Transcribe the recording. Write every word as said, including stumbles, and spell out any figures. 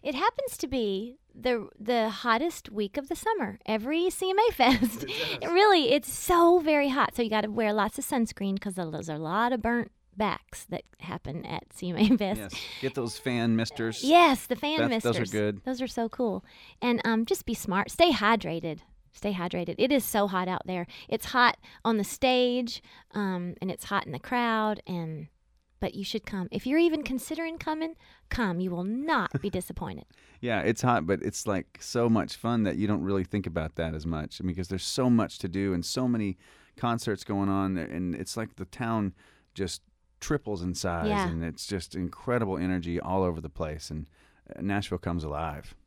It happens to be the the hottest week of the summer. Every C M A Fest. It really, it's so very hot. So you got to wear lots of sunscreen because there's a lot of burnt backs that happen at C M A Fest. Yes. Get those fan misters. Yes, the fan That's, misters. Those are good. Those are so cool. And um, just be smart. Stay hydrated. Stay hydrated. It is so hot out there. It's hot on the stage, um, and it's hot in the crowd. And but you should come. If you're even considering coming, come. You will not be disappointed. Yeah, it's hot, but it's like so much fun that you don't really think about that as much. I mean, because there's so much to do and so many concerts going on, and it's like the town just triples in size, Yeah. and it's just incredible energy all over the place, and Nashville comes alive.